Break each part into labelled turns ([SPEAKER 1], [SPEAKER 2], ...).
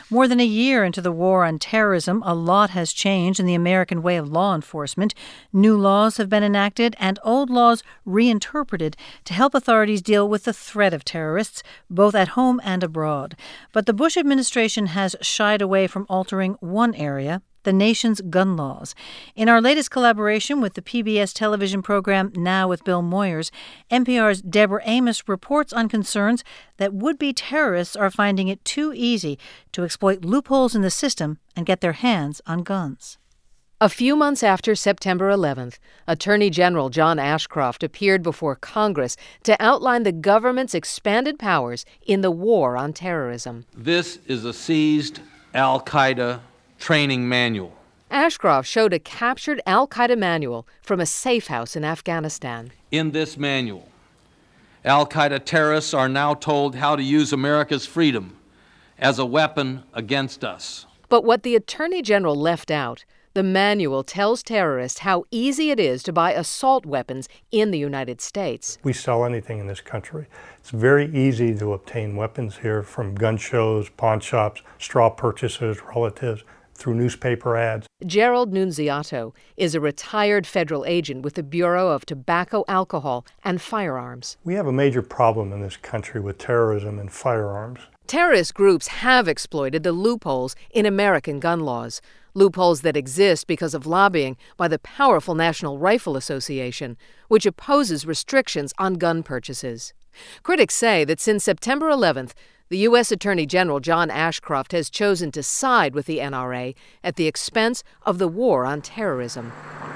[SPEAKER 1] More than a year into the war on terrorism, a lot has changed in the American way of law enforcement. New laws have been enacted and old laws reinterpreted to help authorities deal with the threat of terrorists, both at home and abroad. But the Bush administration has shied away from altering one area: the nation's gun laws. In our latest collaboration with the PBS television program Now with Bill Moyers, NPR's Deborah Amos reports on concerns that would-be terrorists are finding it too easy to exploit loopholes in the system and get their hands on guns.
[SPEAKER 2] A few months after September 11th, Attorney General John Ashcroft appeared before Congress to outline the government's expanded powers in the war on terrorism.
[SPEAKER 3] This is a seized al-Qaeda training manual.
[SPEAKER 2] Ashcroft showed a captured al-Qaeda manual from a safe house in Afghanistan.
[SPEAKER 3] In this manual, al-Qaeda terrorists are now told how to use America's freedom as a weapon against us.
[SPEAKER 2] But what the Attorney General left out, the manual tells terrorists how easy it is to buy assault weapons in the United States.
[SPEAKER 4] We sell anything in this country. It's very easy to obtain weapons here from gun shows, pawn shops, straw purchases, relatives, through newspaper ads.
[SPEAKER 2] Gerald Nunziato is a retired federal agent with the Bureau of Tobacco, Alcohol, and Firearms.
[SPEAKER 4] We have a major problem in this country with terrorism and firearms.
[SPEAKER 2] Terrorist groups have exploited the loopholes in American gun laws, loopholes that exist because of lobbying by the powerful National Rifle Association, which opposes restrictions on gun purchases. Critics say that since September 11th, the U.S. Attorney General John Ashcroft has chosen to side with the NRA at the expense of the war on terrorism.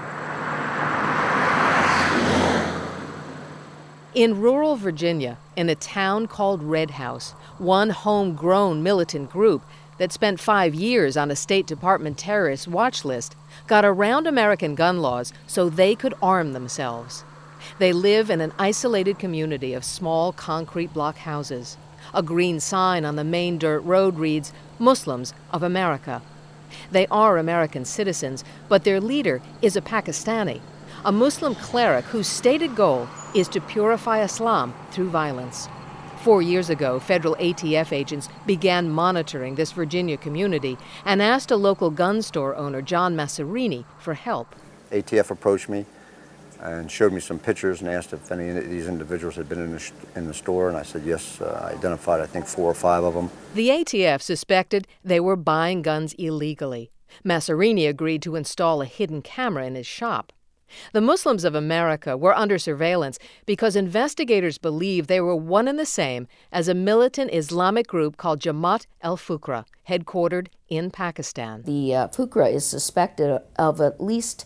[SPEAKER 2] In rural Virginia, in a town called Red House, one homegrown militant group that spent 5 years on a State Department terrorist watch list got around American gun laws so they could arm themselves. They live in an isolated community of small concrete block houses. A green sign on the main dirt road reads, "Muslims of America." They are American citizens, but their leader is a Pakistani, a Muslim cleric whose stated goal is to purify Islam through violence. 4 years ago, federal ATF agents began monitoring this Virginia community and asked a local gun store owner, John Massarini, for help.
[SPEAKER 5] ATF approached me and showed me some pictures and asked if any of these individuals had been in the store, and I said yes. I identified, I think, 4 or 5 of them.
[SPEAKER 2] The ATF suspected they were buying guns illegally. Massarini agreed to install a hidden camera in his shop. The Muslims of America were under surveillance because investigators believe they were one and the same as a militant Islamic group called Jamaat al-Fuqra, headquartered in Pakistan.
[SPEAKER 6] The Fuqra is suspected of at least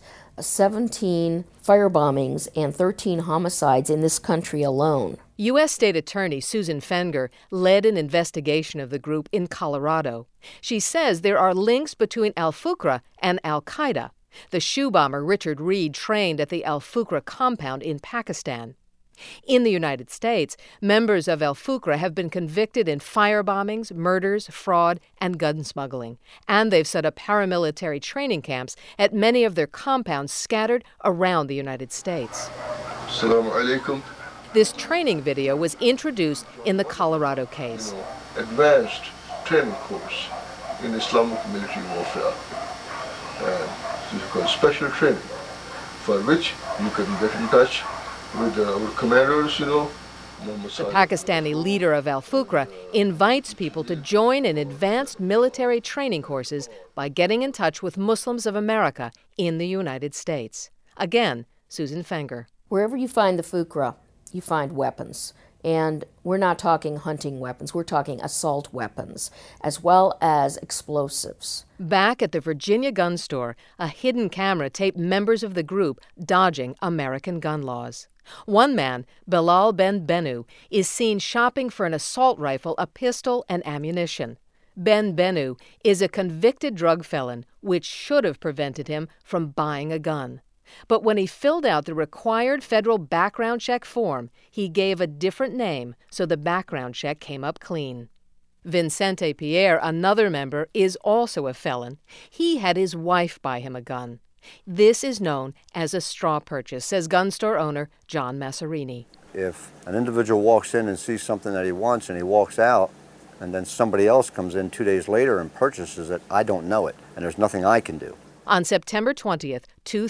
[SPEAKER 6] 17 firebombings and 13 homicides in this country alone.
[SPEAKER 2] U.S. State Attorney Susan Fenger led an investigation of the group in Colorado. She says there are links between al-Fuqra and al-Qaeda. The shoe bomber Richard Reed trained at the al-Fuqra compound in Pakistan. In the United States, members of al-Fuqra have been convicted in firebombings, murders, fraud, and gun smuggling. And they've set up paramilitary training camps at many of their compounds scattered around the United States.
[SPEAKER 7] Assalamu alaikum.
[SPEAKER 2] This training video was introduced in the Colorado case.
[SPEAKER 7] Advanced training course in Islamic military warfare. This is called special training, for which you can get in touch with our commanders,
[SPEAKER 2] The Pakistani leader of al-Fuqra invites people to join in advanced military training courses by getting in touch with Muslims of America in the United States. Again, Susan Fenger.
[SPEAKER 6] Wherever you find the Fuqra, you find weapons. And we're not talking hunting weapons, we're talking assault weapons, as well as explosives.
[SPEAKER 2] Back at the Virginia gun store, a hidden camera taped members of the group dodging American gun laws. One man, Bilal Ben Benu, is seen shopping for an assault rifle, a pistol, and ammunition. Ben Benu is a convicted drug felon, which should have prevented him from buying a gun. But when he filled out the required federal background check form, he gave a different name, so the background check came up clean. Vincente Pierre, another member, is also a felon. He had his wife buy him a gun. This is known as a straw purchase, says gun store owner John Massarini.
[SPEAKER 5] If an individual walks in and sees something that he wants and he walks out, and then somebody else comes in 2 days later and purchases it, I don't know it, and there's nothing I can do.
[SPEAKER 2] On September 20th,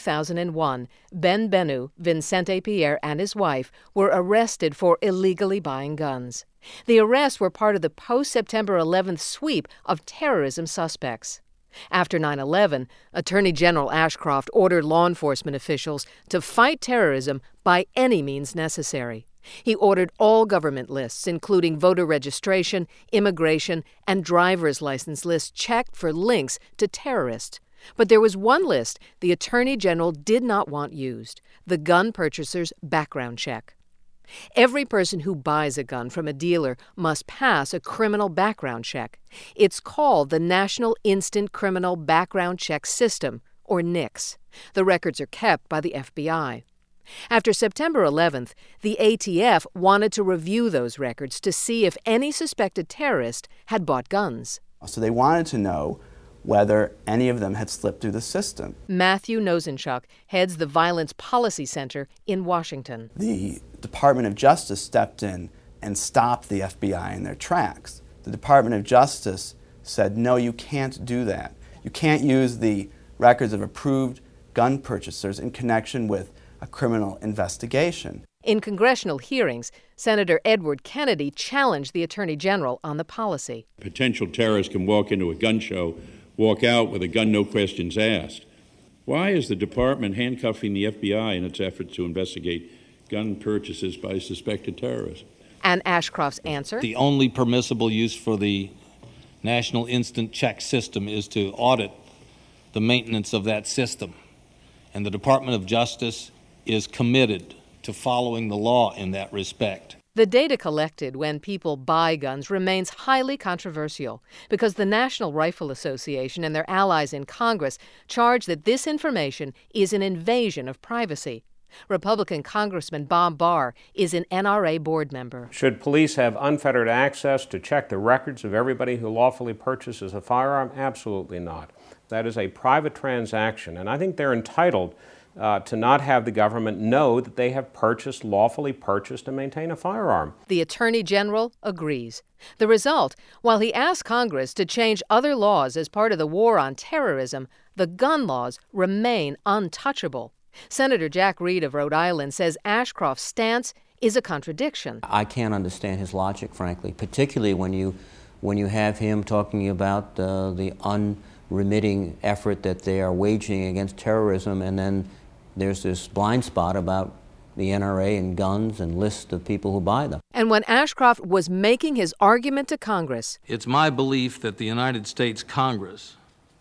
[SPEAKER 2] 2001, Ben Bennu, Vincente Pierre, and his wife were arrested for illegally buying guns. The arrests were part of the post-September 11th sweep of terrorism suspects. After 9/11, Attorney General Ashcroft ordered law enforcement officials to fight terrorism by any means necessary. He ordered all government lists, including voter registration, immigration, and driver's license lists, checked for links to terrorists. But there was one list the Attorney General did not want used: the gun purchaser's background check. Every person who buys a gun from a dealer must pass a criminal background check. It's called the National Instant Criminal Background Check System, or NICS. The records are kept by the FBI. After September 11th, the ATF wanted to review those records to see if any suspected terrorist had bought guns.
[SPEAKER 8] So they wanted to know whether any of them had slipped through the system.
[SPEAKER 2] Matthew Nosenchuk heads the Violence Policy Center in Washington.
[SPEAKER 8] The Department of Justice stepped in and stopped the FBI in their tracks. The Department of Justice said, no, you can't do that. You can't use the records of approved gun purchasers in connection with a criminal investigation.
[SPEAKER 2] In congressional hearings, Senator Edward Kennedy challenged the Attorney General on the policy.
[SPEAKER 9] Potential terrorists can walk into a gun show, walk out with a gun, no questions asked. Why is the department handcuffing the FBI in its efforts to investigate gun purchases by suspected terrorists?
[SPEAKER 2] And Ashcroft's answer?
[SPEAKER 3] The only permissible use for the National Instant Check System is to audit the maintenance of that system. And the Department of Justice is committed to following the law in that respect.
[SPEAKER 2] The data collected when people buy guns remains highly controversial because the National Rifle Association and their allies in Congress charge that this information is an invasion of privacy. Republican Congressman Bob Barr is an NRA board member.
[SPEAKER 10] Should police have unfettered access to check the records of everybody who lawfully purchases a firearm? Absolutely not. That is a private transaction, and I think they're entitled to not have the government know that they have lawfully purchased and maintain a firearm.
[SPEAKER 2] The Attorney General agrees. The result, while he asked Congress to change other laws as part of the war on terrorism, the gun laws remain untouchable. Senator Jack Reed of Rhode Island says Ashcroft's stance is a contradiction.
[SPEAKER 11] I can't understand his logic, frankly, particularly when you have him talking about the unremitting effort that they are waging against terrorism, and then there's this blind spot about the NRA and guns and lists of people who buy them.
[SPEAKER 2] And when Ashcroft was making his argument to Congress,
[SPEAKER 3] it's my belief that the United States Congress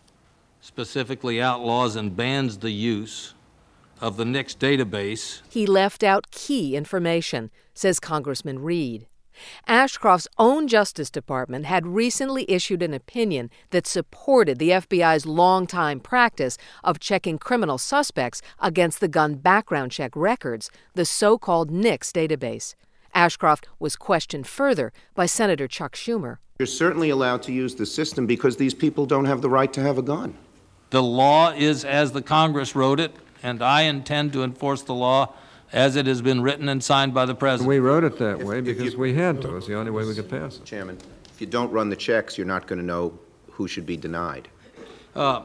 [SPEAKER 3] specifically outlaws and bans the use of the NICS database.
[SPEAKER 2] He left out key information, says Congressman Reed. Ashcroft's own Justice Department had recently issued an opinion that supported the FBI's longtime practice of checking criminal suspects against the gun background check records, the so-called NICS database. Ashcroft was questioned further by Senator Chuck Schumer.
[SPEAKER 12] You're certainly allowed to use the system because these people don't have the right to have a gun.
[SPEAKER 3] The law is as the Congress wrote it, and I intend to enforce the law as it has been written and signed by the President.
[SPEAKER 13] We wrote it that way because we had to. It's the only way we could pass it.
[SPEAKER 12] Chairman, if you don't run the checks, you're not going to know who should be denied.
[SPEAKER 3] I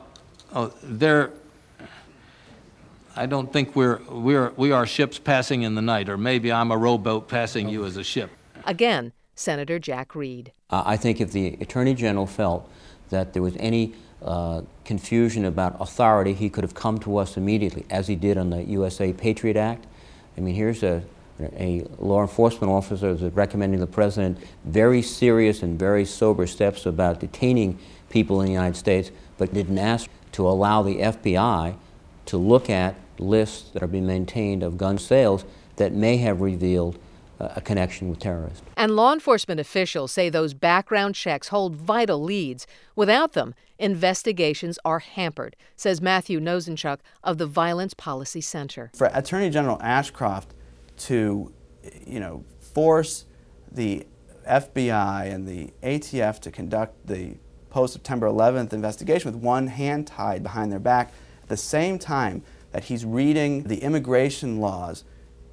[SPEAKER 3] don't think we are ships passing in the night, or maybe I'm a rowboat passing you as a ship.
[SPEAKER 2] Again, Senator Jack Reed.
[SPEAKER 11] I think if the Attorney General felt that there was any confusion about authority, he could have come to us immediately, as he did on the USA Patriot Act. I mean, here's a law enforcement officer that's recommending the President very serious and very sober steps about detaining people in the United States, but didn't ask to allow the FBI to look at lists that are being maintained of gun sales that may have revealed a connection with terrorists.
[SPEAKER 2] And law enforcement officials say those background checks hold vital leads. Without them, investigations are hampered, says Matthew Nosenchuk of the Violence Policy Center.
[SPEAKER 8] For Attorney General Ashcroft to, force the FBI and the ATF to conduct the post-September 11th investigation with one hand tied behind their back at the same time that he's reading the immigration laws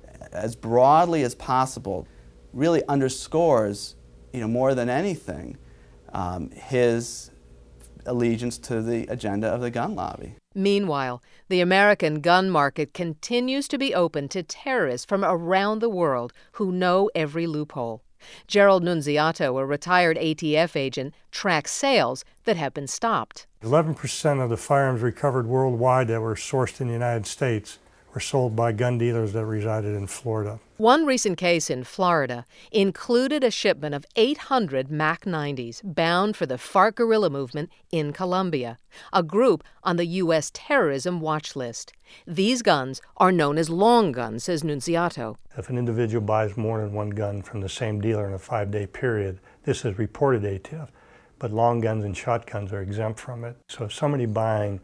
[SPEAKER 8] as broadly as possible, really underscores, more than anything, his allegiance to the agenda of the gun lobby.
[SPEAKER 2] Meanwhile, the American gun market continues to be open to terrorists from around the world who know every loophole. Gerald Nunziato, a retired ATF agent, tracks sales that have been stopped.
[SPEAKER 4] 11% of the firearms recovered worldwide that were sourced in the United States were sold by gun dealers that resided in Florida.
[SPEAKER 2] One recent case in Florida included a shipment of 800 MAC-90s bound for the FARC guerrilla movement in Colombia, a group on the U.S. terrorism watch list. These guns are known as long guns, says Nunziato.
[SPEAKER 4] If an individual buys more than one gun from the same dealer in a 5-day period, this is reported ATF, but long guns and shotguns are exempt from it. So if somebody buying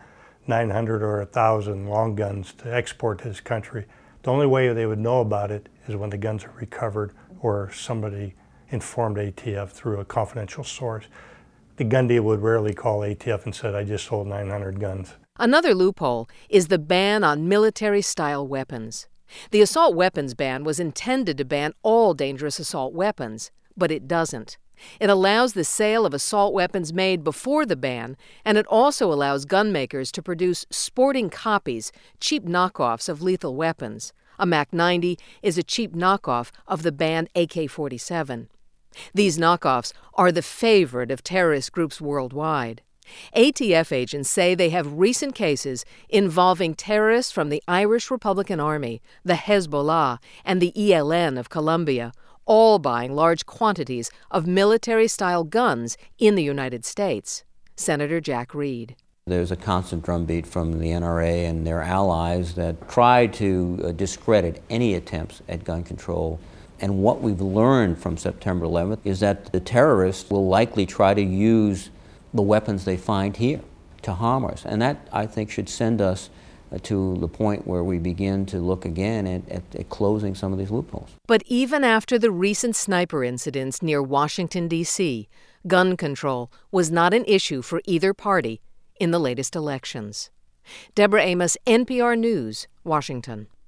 [SPEAKER 4] 900 or 1,000 long guns to export to this country, the only way they would know about it is when the guns are recovered or somebody informed ATF through a confidential source. The gun dealer would rarely call ATF and said, I just sold 900 guns.
[SPEAKER 2] Another loophole is the ban on military-style weapons. The assault weapons ban was intended to ban all dangerous assault weapons, but it doesn't. It allows the sale of assault weapons made before the ban, and it also allows gun makers to produce sporting copies, cheap knockoffs of lethal weapons. A MAC-90 is a cheap knockoff of the banned AK-47. These knockoffs are the favorite of terrorist groups worldwide. ATF agents say they have recent cases involving terrorists from the Irish Republican Army, the Hezbollah, and the ELN of Colombia, all buying large quantities of military-style guns in the United States. Senator Jack Reed.
[SPEAKER 11] There's a constant drumbeat from the NRA and their allies that try to discredit any attempts at gun control. And what we've learned from September 11th is that the terrorists will likely try to use the weapons they find here to harm us. And that, I think, should send us to the point where we begin to look again at closing some of these loopholes.
[SPEAKER 2] But even after the recent sniper incidents near Washington, D.C., gun control was not an issue for either party in the latest elections. Deborah Amos, NPR News, Washington.